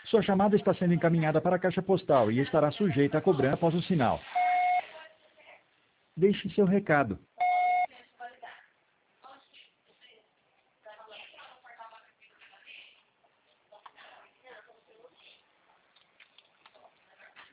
Sua chamada está sendo encaminhada para a caixa postal e estará sujeita a cobrança após o sinal. Deixe seu recado.